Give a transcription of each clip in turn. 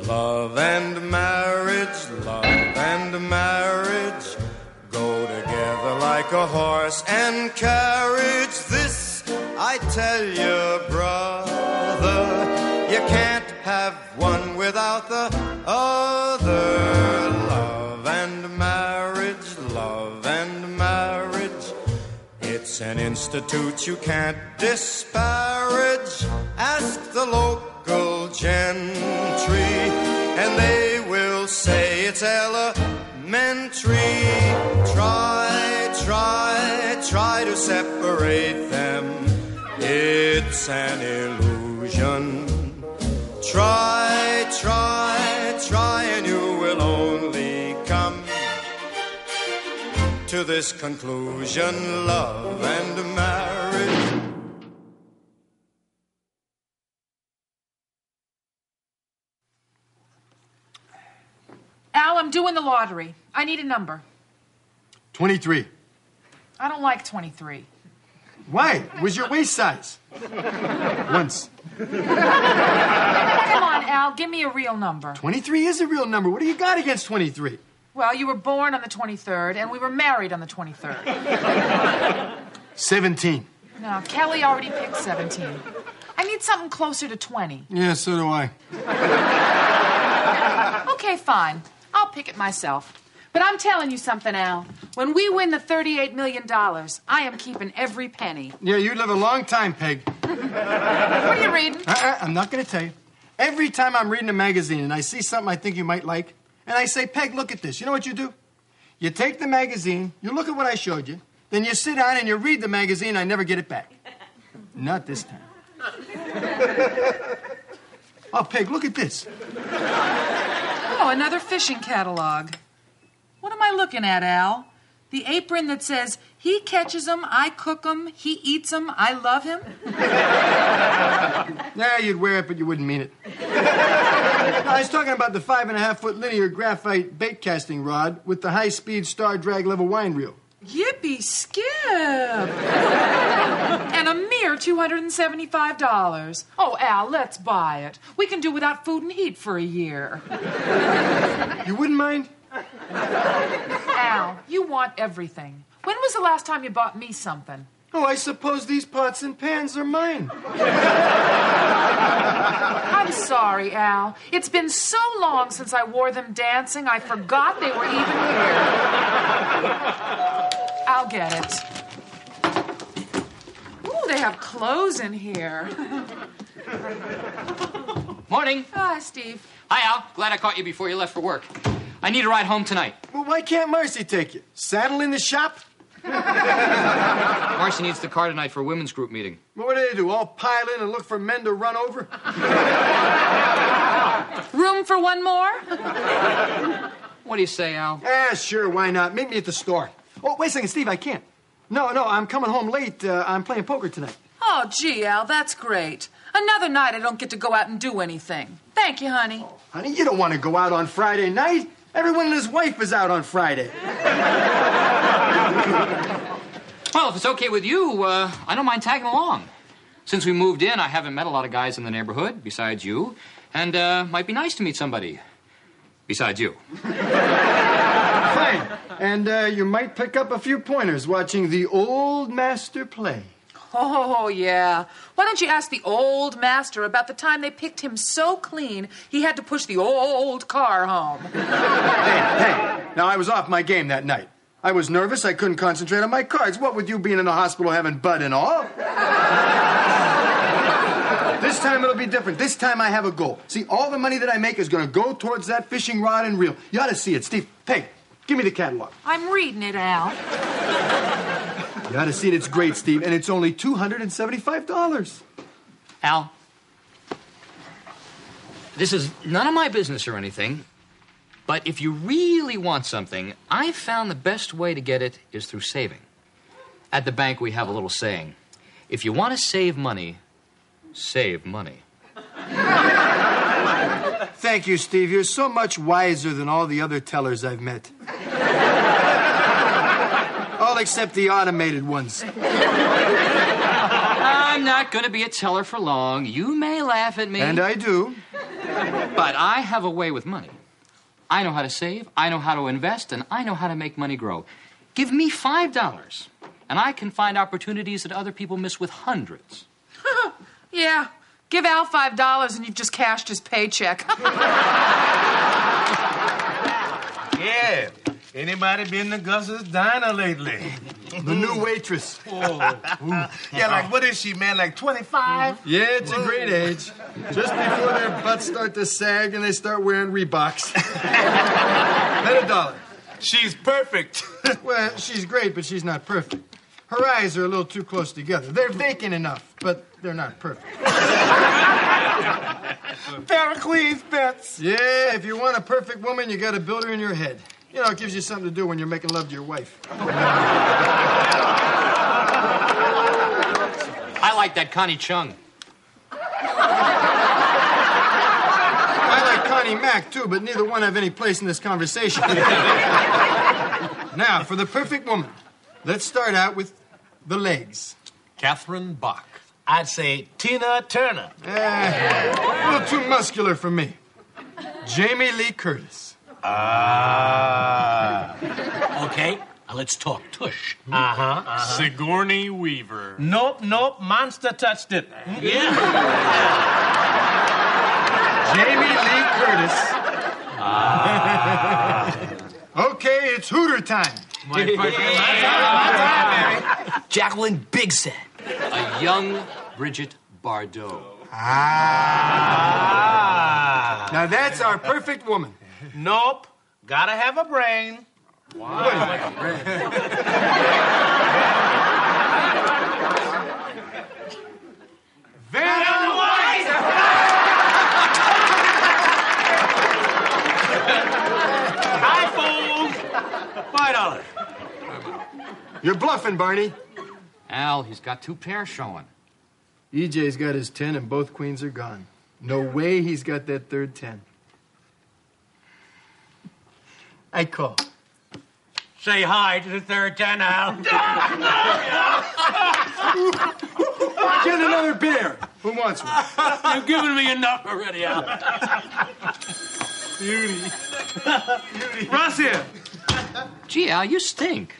Love and marriage go together like a horse and carriage. This I tell you, brother, you can't have one without the other. Love and marriage, it's an institute you can't disparage. Ask the local gentry, and they will say it's elementary. Try to separate them. It's an illusion. Try, and you will only come to this conclusion. Love and marriage. Al, I'm doing the lottery. I need a number. 23. I don't like 23. Why? Was your waist size? Once. Come on, Al, give me a real number. 23 is a real number. What do you got against 23? Well, you were born on the 23rd, and we were married on the 23rd. 17. No, Kelly already picked 17. I need something closer to 20. Yeah, so do I. Okay, fine. I'll pick it myself. But I'm telling you something, Al. When we win the $38 million, I am keeping every penny. Yeah, you live a long time, Peg. What are you reading? I'm not going to tell you. Every time I'm reading a magazine and I see something I think you might like, and I say, Peg, look at this. You know what you do? You take the magazine, you look at what I showed you, then you sit down and you read the magazine, I never get it back. Not this time. Oh, Peg, look at this. Oh, another fishing catalog. What am I looking at, Al? The apron that says, he catches them, I cook them, he eats them, I love him? Yeah, you'd wear it, but you wouldn't mean it. No, I was talking about the 5.5-foot linear graphite bait casting rod with the high-speed star drag level wine reel. Yippee skip! And a mere $275. Oh, Al, let's buy it. We can do without food and heat for a year. You wouldn't mind? Al, you want everything. When was the last time you bought me something? Oh, I suppose these pots and pans are mine. I'm sorry, Al. It's been so long since I wore them dancing, I forgot they were even here. I'll get it. Ooh, they have clothes in here. Morning. Hi, Steve. Hi, Al. Glad I caught you before you left for work. I need a ride home tonight. Well, why can't Marcy take you? Saddle in the shop? Marcy needs the car tonight for a women's group meeting. Well, what do? All pile in and look for men to run over? Room for one more? What do you say, Al? Sure, why not? Meet me at the store. Oh, wait a second, Steve, I can't. No, I'm coming home late. I'm playing poker tonight. Oh, gee, Al, that's great. Another night I don't get to go out and do anything. Thank you, honey. Oh, honey, you don't want to go out on Friday night. Everyone and his wife is out on Friday. Well, if it's okay with you, I don't mind tagging along. Since we moved in, I haven't met a lot of guys in the neighborhood, besides you. And might be nice to meet somebody. Besides you. Fine. And you might pick up a few pointers watching the old master play. Oh, yeah. Why don't you ask the old master about the time they picked him so clean he had to push the old car home? Hey. Now, I was off my game that night. I was nervous. I couldn't concentrate on my cards. What with you being in the hospital having Bud and all? This time it'll be different. This time I have a goal. See, all the money that I make is going to go towards that fishing rod and reel. You ought to see it. Steve, Peg, give me the catalog. I'm reading it, Al. You ought to see it. It's great, Steve, and it's only $275. Al, this is none of my business or anything, but if you really want something, I've found the best way to get it is through saving. At the bank, we have a little saying. If you want to save money, save money. Thank you, Steve. You're so much wiser than all the other tellers I've met. All except the automated ones. I'm not going to be a teller for long. You may laugh at me. And I do. But I have a way with money. I know how to save, I know how to invest, and I know how to make money grow. Give me $5, and I can find opportunities that other people miss with hundreds. Yeah. Give Al $5 and you've just cashed his paycheck. Yeah. Anybody been to Gus's Diner lately? The new waitress. Yeah, like, what is she, man? Like 25? Yeah, it's a great age. Just before their butts start to sag and they start wearing Reeboks. Bet $1. She's perfect. Well, she's great, but she's not perfect. Her eyes are a little too close together. They're vacant enough, but they're not perfect. Pair of Queen's bets. Yeah, if you want a perfect woman, you got to build her in your head. You know, it gives you something to do when you're making love to your wife. I like that Connie Chung. I like Connie Mack, too, but neither one have any place in this conversation. Now, for the perfect woman, let's start out with the legs. Catherine Bach. I'd say Tina Turner. A little too muscular for me. Jamie Lee Curtis. Okay, now let's talk tush. Sigourney Weaver. Nope, Monster touched it. Yeah. Jamie Lee Curtis. Okay, it's Hooter time. Jacqueline Bigset. A young Bridget Bardot. Now that's our perfect woman. Nope. Gotta have a brain. Vanna White! Hi, fools. $5. You're bluffing, Barney. Al, he's got 2 pairs showing. EJ's got his 10 and both queens are gone. No way he's got that third 10. I call. Say hi to the third 10, Al. Get another beer. Who wants one? You've given me enough already, Al. Beauty. Russ here. Gee, Al, you stink.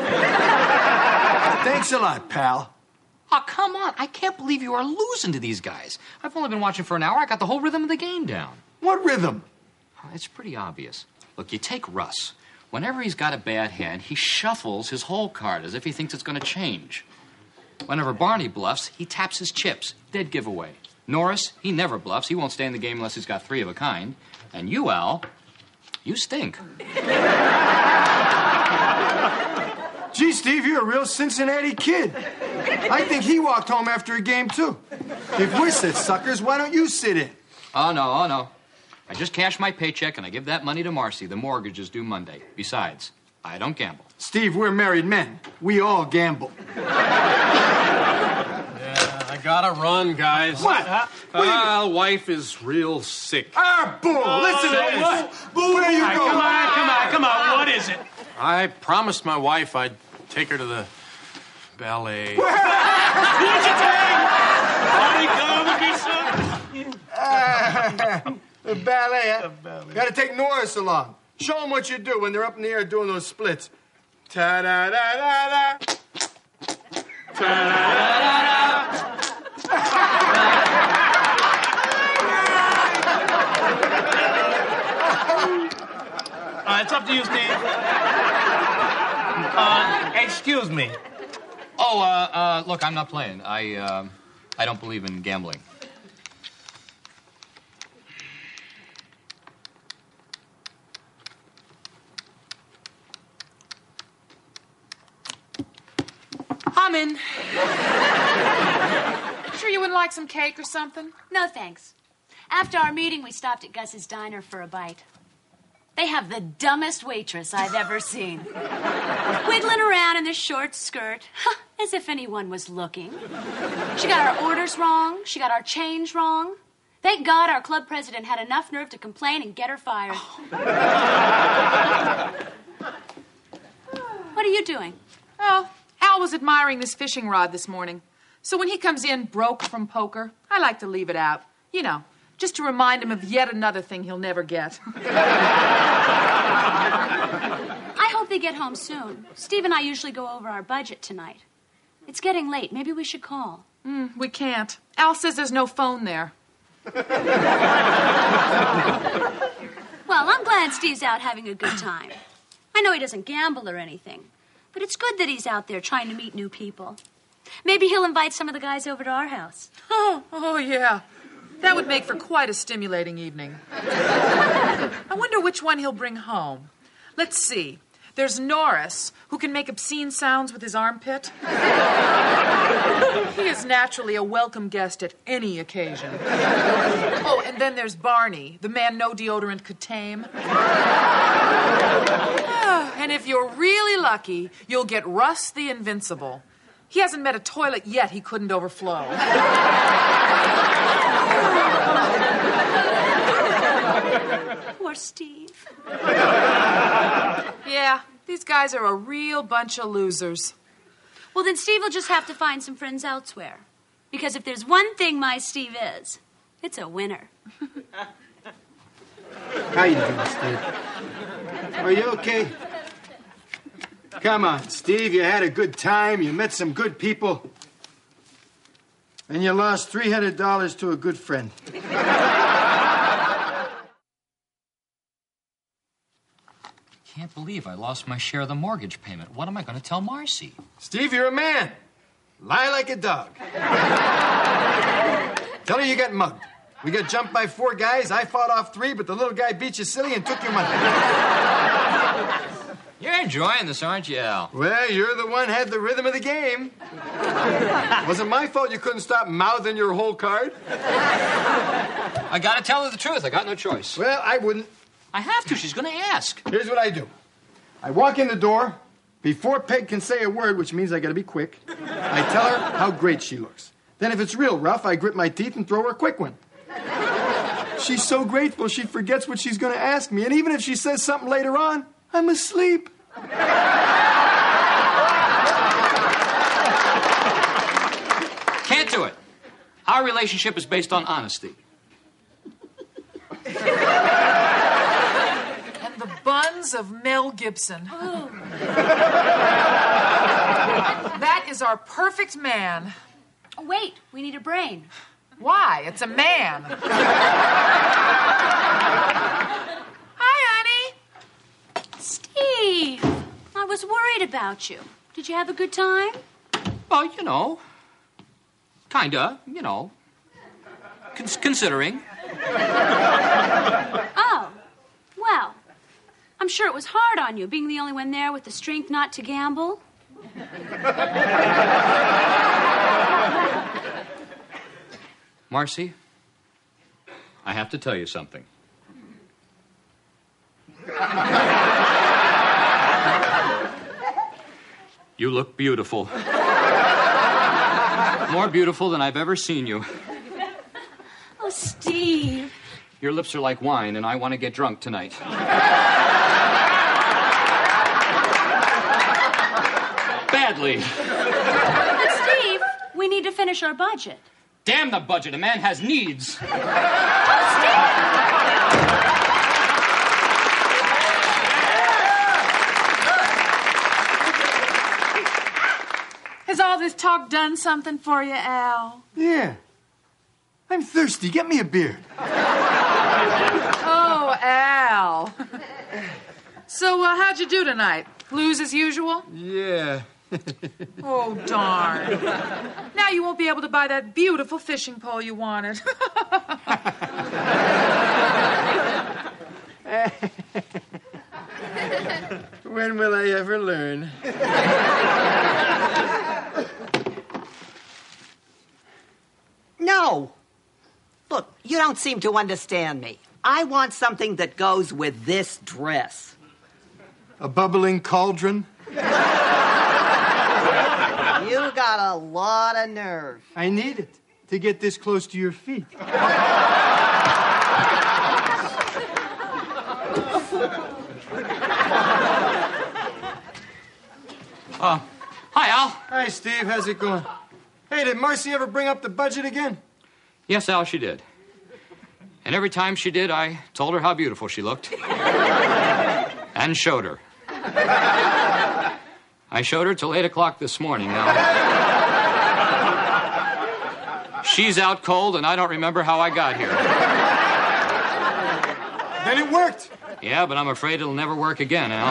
Thanks a lot, pal. Oh, come on. I can't believe you are losing to these guys. I've only been watching for an hour. I got the whole rhythm of the game down. What rhythm? It's pretty obvious. Look, you take Russ. Whenever he's got a bad hand, he shuffles his whole card as if he thinks it's going to change. Whenever Barney bluffs, he taps his chips. Dead giveaway. Norris, he never bluffs. He won't stay in the game unless he's got 3 of a kind. And you, Al, you stink. Gee, Steve, you're a real Cincinnati kid. I think he walked home after a game, too. If we're such suckers, why don't you sit in? Oh, no. I just cash my paycheck and I give that money to Marcy. The mortgage is due Monday. Besides, I don't gamble. Steve, we're married men. We all gamble. I gotta run, guys. What? Wife is real sick. Ah, bull! Listen to this. Where are you going? Come on. What is it? I promised my wife I'd take her to the ballet. The ballet, huh? Gotta take Norris along. Show them what you do when they're up in the air doing those splits. Ta-da-da-da-da. It's up to you, Steve. Excuse me. Oh, look, I'm not playing. I don't believe in gambling. I'm in. Sure you wouldn't like some cake or something? No, thanks. After our meeting, we stopped at Gus's Diner for a bite. They have the dumbest waitress I've ever seen. Wiggling around in this short skirt, as if anyone was looking. She got our orders wrong. She got our change wrong. Thank God our club president had enough nerve to complain and get her fired. What are you doing? Oh, Al was admiring this fishing rod this morning. So when he comes in broke from poker, I like to leave it out. You know, just to remind him of yet another thing he'll never get. I hope they get home soon. Steve and I usually go over our budget tonight. It's getting late. Maybe we should call. We can't. Al says there's no phone there. Well, I'm glad Steve's out having a good time. I know he doesn't gamble or anything, but it's good that he's out there trying to meet new people. Maybe he'll invite some of the guys over to our house. Oh, yeah. That would make for quite a stimulating evening. I wonder which one he'll bring home. Let's see. There's Norris, who can make obscene sounds with his armpit. He is naturally a welcome guest at any occasion. Oh, and then there's Barney, the man no deodorant could tame. And if you're really lucky, you'll get Russ the Invincible. He hasn't met a toilet yet he couldn't overflow. Poor Steve. Yeah, these guys are a real bunch of losers. Well, then Steve will just have to find some friends elsewhere. Because if there's one thing my Steve is, it's a winner. How you doing, Steve? Are you okay? Come on, Steve. You had a good time. You met some good people. And you lost $300 to a good friend. Can't believe I lost my share of the mortgage payment. What am I going to tell Marcy? Steve, you're a man. Lie like a dog. Tell her you got mugged. We got jumped by 4 guys. I fought off 3, but the little guy beat you silly and took your money. You're enjoying this, aren't you, Al? Well, you're the one had the rhythm of the game. Wasn't my fault you couldn't stop mouthing your whole card. I got to tell her the truth. I got no choice. Well, I wouldn't. I have to. She's going to ask. Here's what I do. I walk in the door. Before Peg can say a word, which means I got to be quick, I tell her how great she looks. Then if it's real rough, I grit my teeth and throw her a quick one. She's so grateful she forgets what she's going to ask me. And even if she says something later on, I'm asleep. Can't do it. Our relationship is based on honesty. And the buns of Mel Gibson. Oh. That is our perfect man. Oh, wait, we need a brain. Why? It's a man. Hi, honey. Steve, I was worried about you. Did you have a good time? Well, you know. Kinda, you know. Considering. Oh, well, I'm sure it was hard on you, being the only one there with the strength not to gamble. Marcy, I have to tell you something. You look beautiful. More beautiful than I've ever seen you. Oh, Steve. Your lips are like wine, and I want to get drunk tonight. Badly. But, Steve, we need to finish our budget. Damn the budget. A man has needs. Has all this talk done something for you, Al? Yeah. I'm thirsty. Get me a beer. Oh, Al. So, how'd you do tonight? Lose as usual? Yeah. Oh, darn. Now you won't be able to buy that beautiful fishing pole you wanted. When will I ever learn? No. Look, you don't seem to understand me. I want something that goes with this dress. A bubbling cauldron? You got a lot of nerve. I need it to get this close to your feet. Hi, Al. Hi, Steve. How's it going? Hey, did Marcy ever bring up the budget again? Yes, Al, she did. And every time she did, I told her how beautiful she looked. And showed her. I showed her till 8 o'clock this morning now. She's out cold, and I don't remember how I got here. Then it worked. Yeah, but I'm afraid it'll never work again, Al.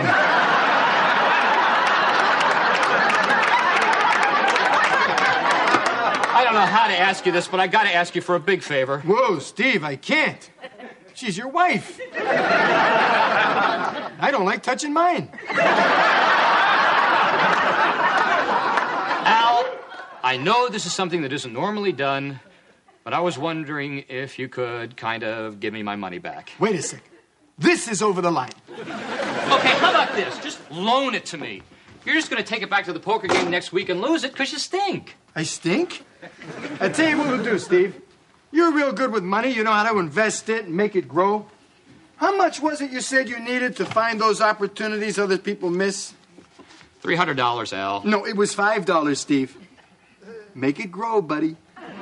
I don't know how to ask you this, but I got to ask you for a big favor. Whoa, Steve, I can't. She's your wife. I don't like touching mine. Al, I know this is something that isn't normally done, but I was wondering if you could kind of give me my money back. Wait a second. This is over the line. Okay, how about this? Just loan it to me. You're just going to take it back to the poker game next week and lose it because you stink. I stink? I tell you what we'll do, Steve. You're real good with money. You know how to invest it and make it grow. How much was it you said you needed to find those opportunities other people miss? $300, Al. No, it was $5, Steve. Make it grow, buddy.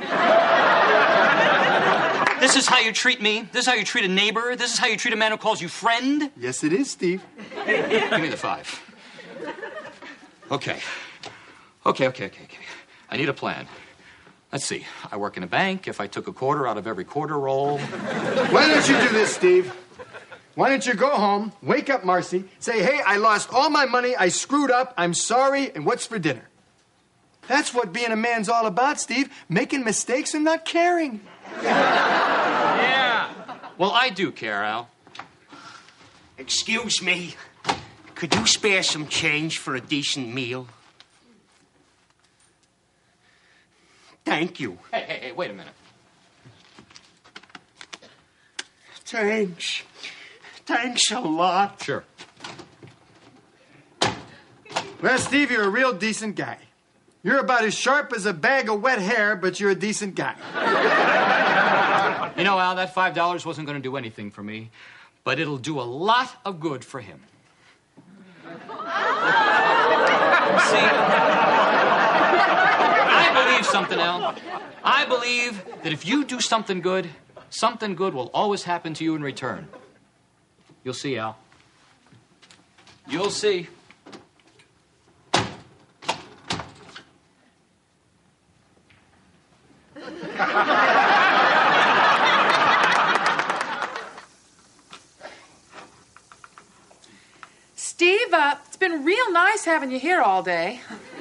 This is how you treat me? This is how you treat a neighbor? This is how you treat a man who calls you friend? Yes, it is, Steve. Give me the 5. Okay. Okay. I need a plan. Let's see. I work in a bank. If I took a quarter out of every quarter roll... Why don't you do this, Steve? Why don't you go home, wake up Marcy, say, hey, I lost all my money, I screwed up, I'm sorry, and what's for dinner? That's what being a man's all about, Steve. Making mistakes and not caring. Yeah. Well, I do care, Al. Excuse me. Could you spare some change for a decent meal? Thank you. Hey, wait a minute. Thanks. Thanks a lot. Sure. Well, Steve, you're a real decent guy. You're about as sharp as a bag of wet hair, but you're a decent guy. You know, Al, that $5 wasn't going to do anything for me, but it'll do a lot of good for him. See, I believe something, Al. I believe that if you do something good will always happen to you in return. You'll see, Al. You'll see. Steve, it's been real nice having you here all day.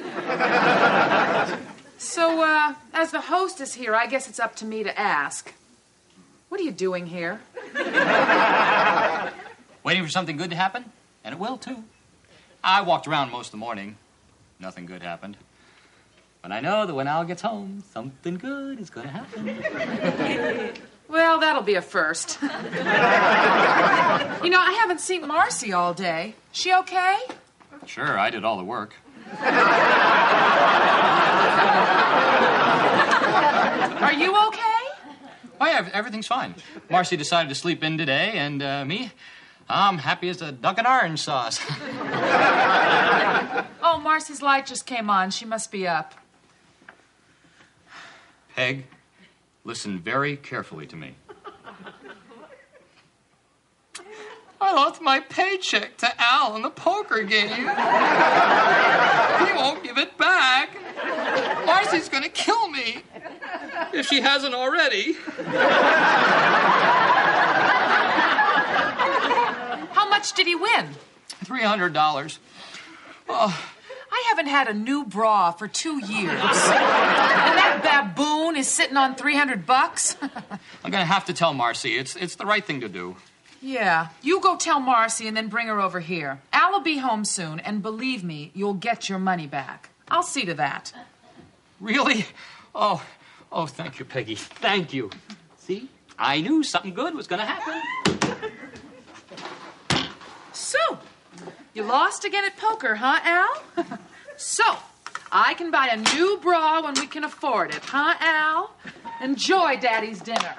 So, as the hostess here, I guess it's up to me to ask. What are you doing here? Waiting for something good to happen? And it will, too. I walked around most of the morning. Nothing good happened. But I know that when Al gets home, something good is going to happen. Well, that'll be a first. You know, I haven't seen Marcy all day. She okay? Sure, I did all the work. Are you okay? Oh, yeah, everything's fine. Marcy decided to sleep in today, and me, I'm happy as a duck in orange sauce. Oh, Marcy's light just came on. She must be up. Peg, listen very carefully to me. I lost my paycheck to Al in the poker game. He won't give it back. Marcy's gonna kill me. If she hasn't already. How much did he win? $300. Oh, I haven't had a new bra for 2 years. And that baboon is sitting on $300. I'm gonna have to tell Marcy. It's the right thing to do. Yeah, you go tell Marcy and then bring her over here. Al will be home soon, and believe me, you'll get your money back. I'll see to that. Really? Oh, thank you, Peggy. Thank you. See? I knew something good was gonna happen. So, you lost again at poker, huh, Al? So, I can buy a new bra when we can afford it, huh, Al? Enjoy Daddy's dinner.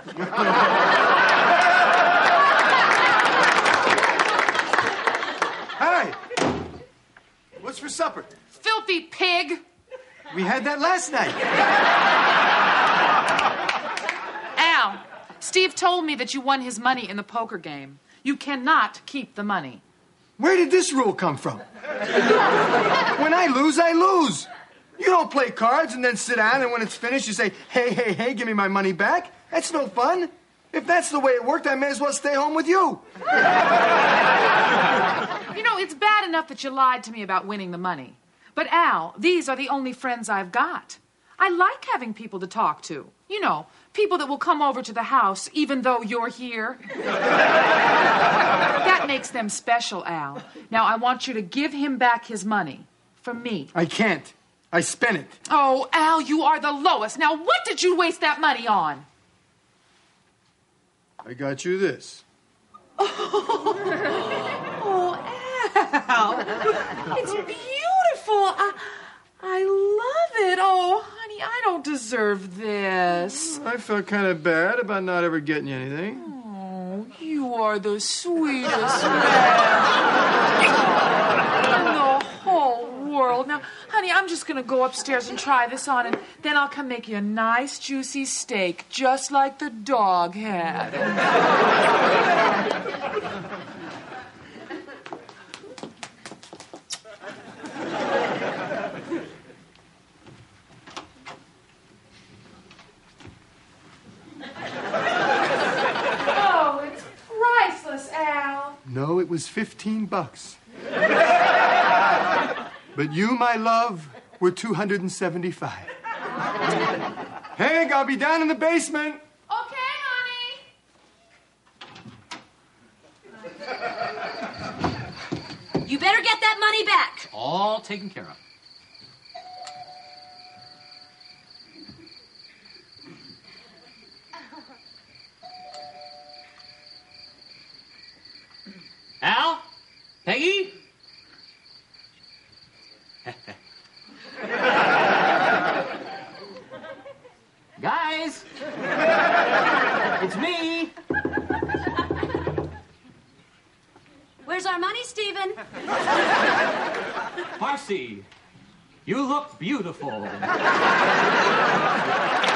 Hi. What's for supper? Filthy pig. We had that last night. Al, Steve told me that you won his money in the poker game. You cannot keep the money. Where did this rule come from? When I lose, I lose. You don't play cards and then sit down and when it's finished you say, hey, give me my money back. That's no fun. If that's the way it worked, I may as well stay home with you. You know, it's bad enough that you lied to me about winning the money. But, Al, these are the only friends I've got. I like having people to talk to. You know, people that will come over to the house even though you're here. That makes them special, Al. Now, I want you to give him back his money. From me. I can't. I spent it. Oh, Al, you are the lowest. Now, what did you waste that money on? I got you this. Oh, Al. It's beautiful. I love it. Oh, honey, I don't deserve this. I felt kind of bad about not ever getting you anything. Oh, you are the sweetest man in the whole world. Now, honey, I'm just going to go upstairs and try this on, and then I'll come make you a nice, juicy steak, just like the dog had. Oh, it's priceless, Al. No, it was $15. But you, my love, were $275. Hank, I'll be down in the basement. Okay, honey. You better get that money back. All taken care of. Al? Peggy? Guys! It's me! Where's our money, Stephen? Marcy, you look beautiful.